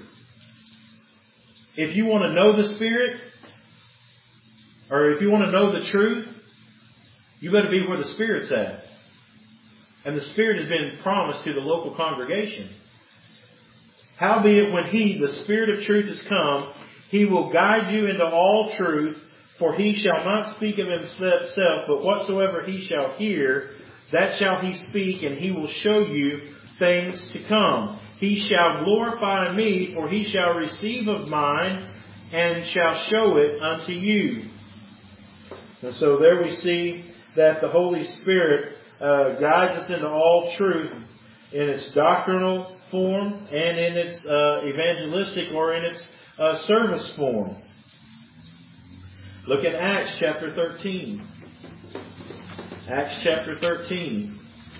If you want to know the Spirit, or if you want to know the truth, you better be where the Spirit's at. And the Spirit has been promised to the local congregation. Howbeit when He, the Spirit of truth, is come, He will guide you into all truth, for He shall not speak of Himself, but whatsoever He shall hear, that shall He speak, and He will show you things to come. He shall glorify Me, for He shall receive of mine, and shall show it unto you. And so there we see that the Holy Spirit uh, guides us into all truth in its doctrinal form and in its uh, evangelistic or in its uh, service form. Look at Acts chapter thirteen. Acts chapter thirteen.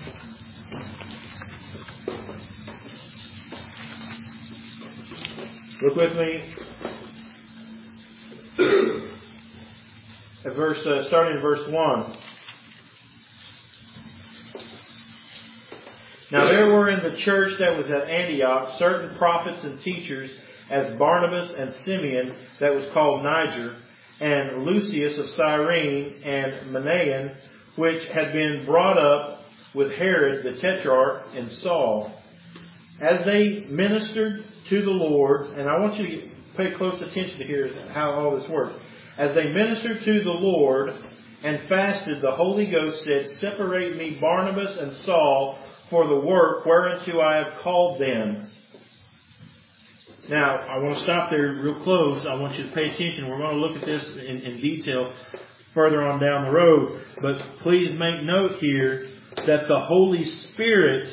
Look with me at verse, uh, starting in verse one. Now there were in the church that was at Antioch certain prophets and teachers, as Barnabas and Simeon, that was called Niger, and Lucius of Cyrene, and Manaen, which had been brought up with Herod the Tetrarch and Saul. As they ministered to the Lord, and I want you to pay close attention to hear how all this works. As they ministered to the Lord and fasted, the Holy Ghost said, Separate me Barnabas and Saul for the work whereunto I have called them. Now, I want to stop there real close. I want you to pay attention. We're going to look at this in, in detail further on down the road. But please make note here that the Holy Spirit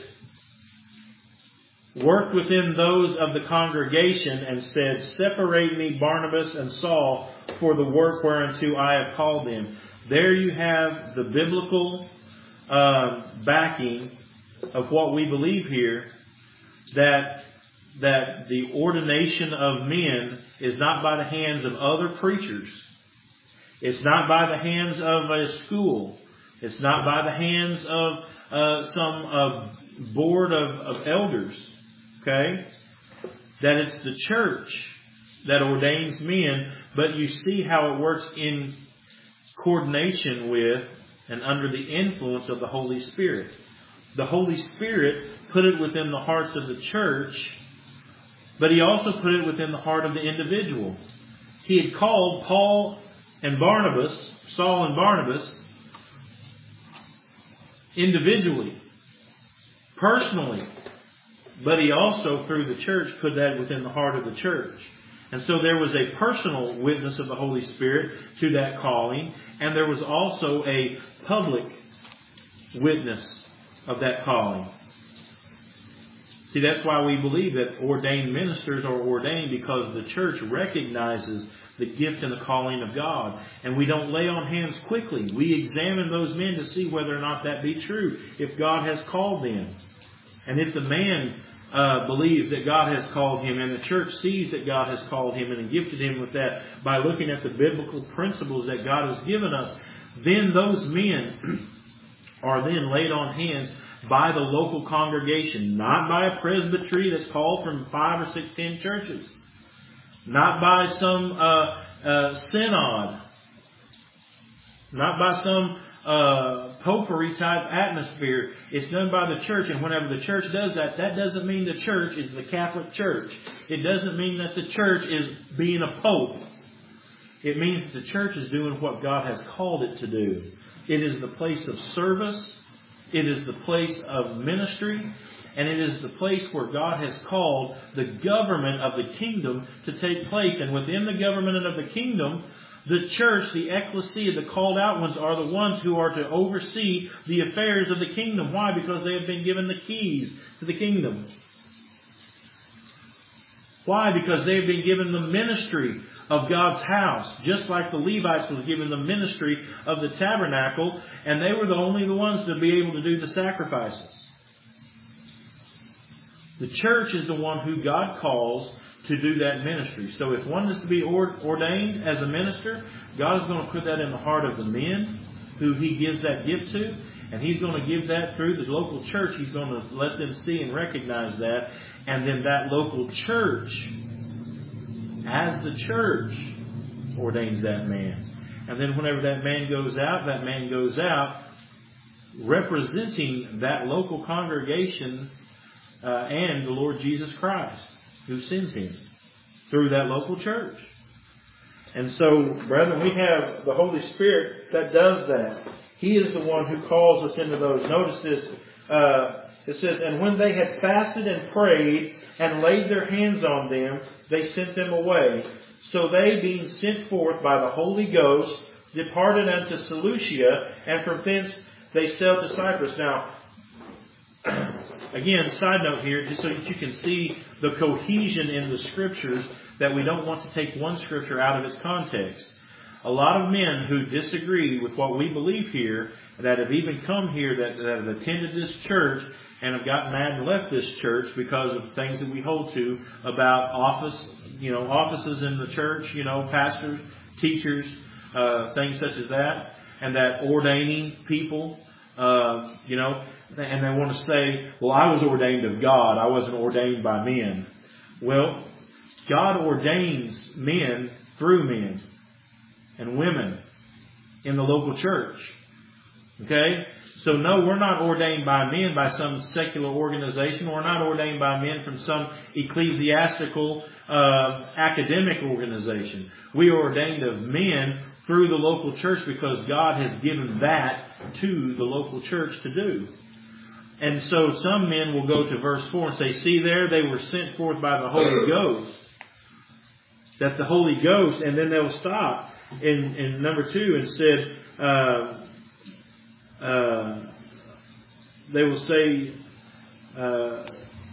worked within those of the congregation and said, Separate me Barnabas and Saul for the work whereunto I have called them. There you have the biblical uh, backing of what we believe here, that that the ordination of men is not by the hands of other preachers. It's not by the hands of a school. It's not by the hands of uh, some uh, board of, of elders. Okay? That it's the church that ordains men, but you see how it works in coordination with and under the influence of the Holy Spirit. The Holy Spirit put it within the hearts of the church, but He also put it within the heart of the individual. He had called Paul and Barnabas, Saul and Barnabas, individually, personally. But He also, through the church, put that within the heart of the church. And so there was a personal witness of the Holy Spirit to that calling, and there was also a public witness of that calling. See, that's why we believe that ordained ministers are ordained, because the church recognizes the gift and the calling of God. And we don't lay on hands quickly. We examine those men to see whether or not that be true, if God has called them. And if the man uh, believes that God has called him, and the church sees that God has called him and gifted him with that by looking at the biblical principles that God has given us, then those men are then laid on hands by the local congregation, not by a presbytery that's called from five or six, ten churches, not by some uh, uh, synod, not by some uh, popery type atmosphere. It's done by the church, and whenever the church does that, that doesn't mean the church is the Catholic Church. It doesn't mean that the church is being a pope. It means that the church is doing what God has called it to do. It is the place of service. It is the place of ministry. And it is the place where God has called the government of the kingdom to take place. And within the government of the kingdom, The church, the ecclesia, the called out ones are the ones who are to oversee the affairs of the kingdom. Why? Because they have been given the keys to the kingdom. Why? Because they have been given the ministry of God's house. Just like the Levites was given the ministry of the tabernacle. And they were the only the ones to be able to do the sacrifices. The church is the one who God calls to do that ministry. So if one is to be ordained as a minister, God is going to put that in the heart of the men who He gives that gift to. And He's going to give that through the local church. He's going to let them see and recognize that. And then that local church, as the church, ordains that man. And then whenever that man goes out, that man goes out representing that local congregation uh, and the Lord Jesus Christ, who sends him through that local church. And so, brethren, we have the Holy Spirit that does that. He is the one who calls us into those. Notice this. Uh, it says, and when they had fasted and prayed and laid their hands on them, they sent them away. So they, being sent forth by the Holy Ghost, departed unto Seleucia, and from thence they sailed to Cyprus. Now, again, side note here, just so that you can see the cohesion in the Scriptures, that we don't want to take one Scripture out of its context. A lot of men who disagree with what we believe here, that have even come here, that, that have attended this church, and have gotten mad and left this church because of things that we hold to about office, you know, offices in the church, you know, pastors, teachers, uh, things such as that, and that ordaining people, uh, you know, and they want to say, well, I was ordained of God. I wasn't ordained by men. Well, God ordains men through men and women in the local church. Okay? So no, we're not ordained by men, by some secular organization. We're not ordained by men from some ecclesiastical, uh, academic organization. We are ordained of men through the local church because God has given that to the local church to do. And so some men will go to verse four and say, see there, they were sent forth by the Holy Ghost. That the Holy Ghost, and then they'll stop in, in number two and said, uh, uh, they will say, uh,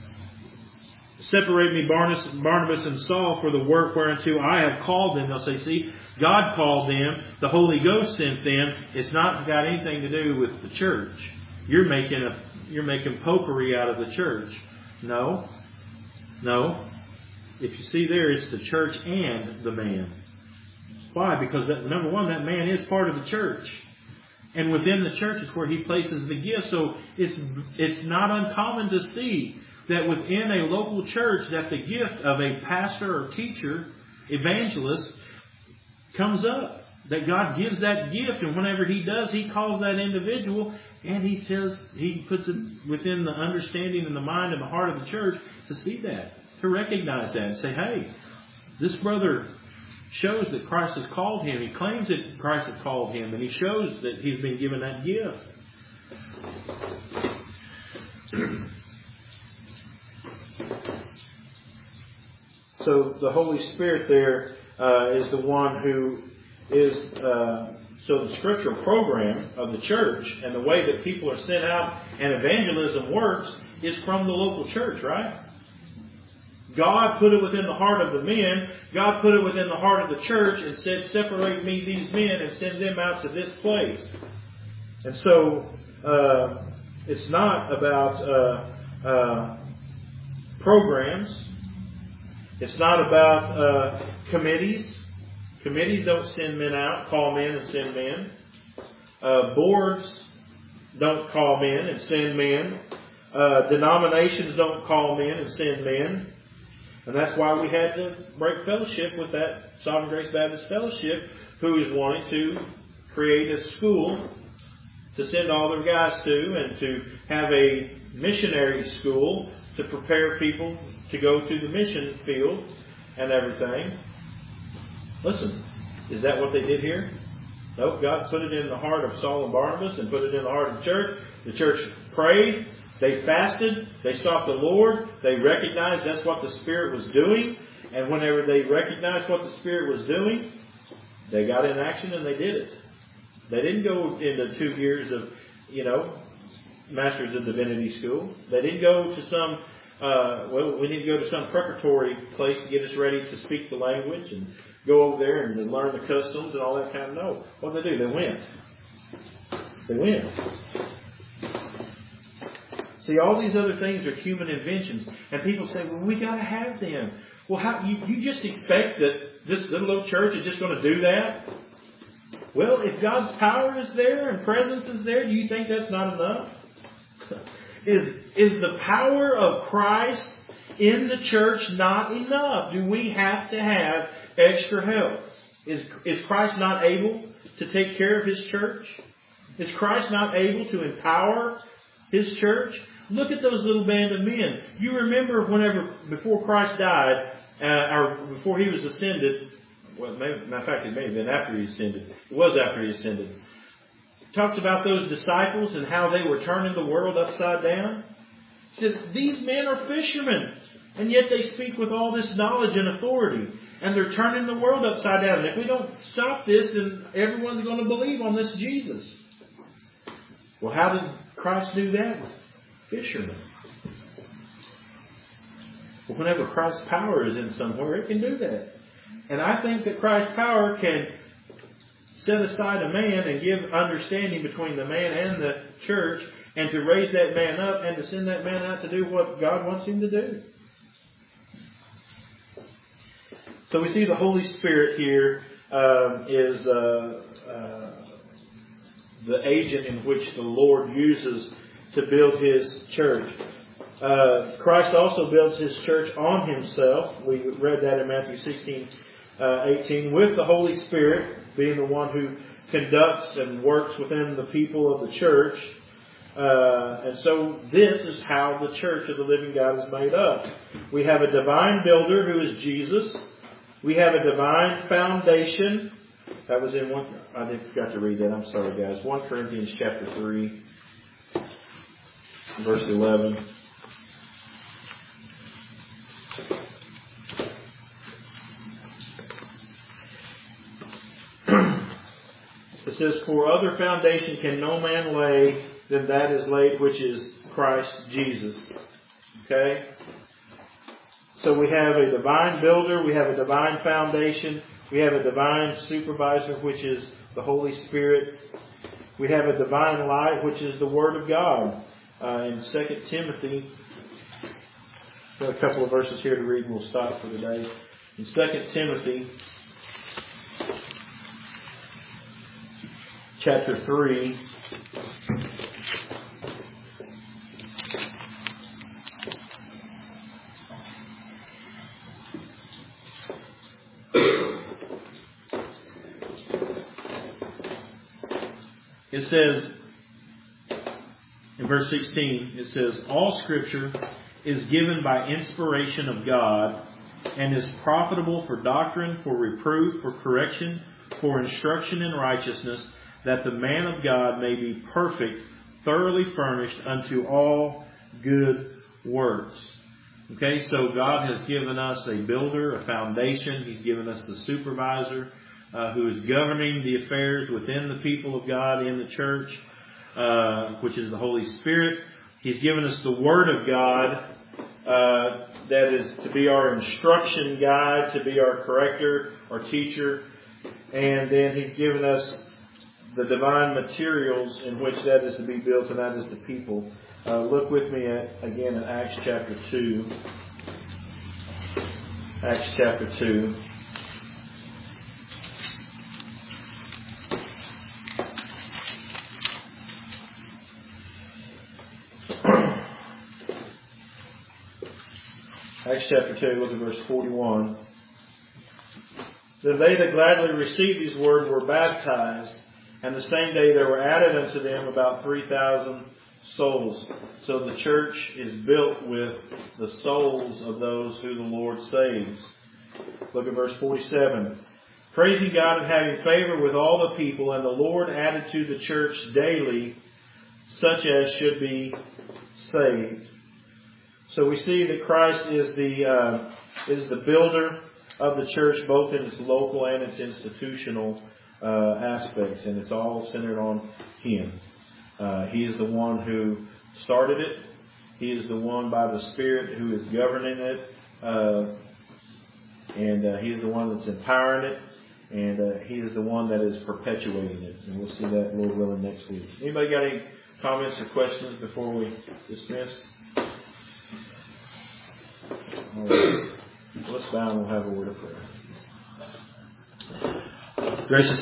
separate me Barnabas, Barnabas and Saul for the work whereunto I have called them. They'll say, see, God called them, the Holy Ghost sent them. It's not got anything to do with the church. You're making a you're making popery out of the church. No. No. If you see there, it's the church and the man. Why? Because that, number one, that man is part of the church. And within the church is where he places the gift. So it's it's not uncommon to see that within a local church that the gift of a pastor or teacher, evangelist, comes up. That God gives that gift, and whenever He does, He calls that individual, and He says He puts it within the understanding and the mind and the heart of the church to see that, to recognize that, and say, hey, this brother shows that Christ has called him. He claims that Christ has called him, and he shows that he's been given that gift. So the Holy Spirit there uh, is the one who is, uh, so the scriptural program of the church and the way that people are sent out and evangelism works is from the local church, right? God put it within the heart of the men. God put it within the heart of the church and said, separate me these men and send them out to this place. And so, uh, it's not about uh, uh, programs. It's not about uh, committees. Committees don't send men out, call men and send men. Uh, boards don't call men and send men. Uh, denominations don't call men and send men. And that's why we had to break fellowship with that Sovereign Grace Baptist Fellowship, who is wanting to create a school to send all their guys to, and to have a missionary school to prepare people to go to the mission field and everything. Listen, is that what they did here? Nope, God put it in the heart of Saul and Barnabas and put it in the heart of the church. The church prayed. They fasted. They sought the Lord. They recognized that's what the Spirit was doing. And whenever they recognized what the Spirit was doing, They got in action and they did it. They didn't go into two years of, you know, Masters of Divinity school. They didn't go to some, uh, well, we need to go to some preparatory place to get us ready to speak the language and go over there and learn the customs and all that kind of, no. What did they do? They went. They went. See, all these other things are human inventions. And people say, well, we got to have them. Well, how you, you just expect that this little old church is just going to do that? Well, if God's power is there and presence is there, do you think that's not enough? Is, is the power of Christ in the church not enough? Do we have to have extra help? Is, is Christ not able to take care of His church? Is Christ not able to empower His church? Look at those little band of men. You remember whenever, before Christ died, uh, or before He was ascended, well, maybe, matter of fact, it may have been after He ascended. It was after He ascended. It talks about those disciples and how they were turning the world upside down. He says, these men are fishermen, and yet they speak with all this knowledge and authority. And they're turning the world upside down. And if we don't stop this, then everyone's going to believe on this Jesus. Well, how did Christ do that? Fishermen. Well, whenever Christ's power is in somewhere, it can do that. And I think that Christ's power can set aside a man and give understanding between the man and the church, and to raise that man up and to send that man out to do what God wants him to do. So we see the Holy Spirit here um, is uh, uh, the agent in which the Lord uses to build His church. Uh, Christ also builds His church on Himself. We read that in Matthew sixteen, uh, eighteen, with the Holy Spirit being the one who conducts and works within the people of the church. Uh, and so this is how the church of the living God is made up. We have a divine builder who is Jesus. We have a divine foundation. That was in one, I didn't forgot to read that. I'm sorry, guys. First Corinthians chapter three, verse eleven. It says, for other foundation can no man lay than that is laid, which is Christ Jesus. Okay? So we have a divine builder, we have a divine foundation, we have a divine supervisor, which is the Holy Spirit. We have a divine light, which is the Word of God. Uh, in Second Timothy, got a couple of verses here to read and we'll stop for today. In Second Timothy, chapter three, it says, in verse sixteen, it says, all Scripture is given by inspiration of God and is profitable for doctrine, for reproof, for correction, for instruction in righteousness, that the man of God may be perfect, thoroughly furnished unto all good works. Okay, so God has given us a builder, a foundation. He's given us the supervisor uh, who is governing the affairs within the people of God in the church, uh, which is the Holy Spirit. He's given us the Word of God uh, that is to be our instruction guide, to be our corrector, our teacher. And then He's given us the divine materials in which that is to be built, and that is the people. Uh, look with me at, again in Acts chapter two. Acts chapter two. Acts chapter two, look at verse forty-one. Then they that gladly received these words were baptized, and the same day there were added unto them about three thousand souls. So the church is built with the souls of those who the Lord saves. Look at verse forty-seven. Praising God and having favor with all the people, and the Lord added to the church daily such as should be saved. So we see that Christ is the uh, is the builder. of the church, both in its local and its institutional uh, aspects, and it's all centered on Him. Uh, he is the one who started it. He is the one by the Spirit who is governing it, uh, and uh, He is the one that's empowering it, and uh, He is the one that is perpetuating it. And we'll see that, Lord willing, next week. Anybody got any comments or questions before we dismiss? All right. Let's bow and we'll have a word of prayer. Gracious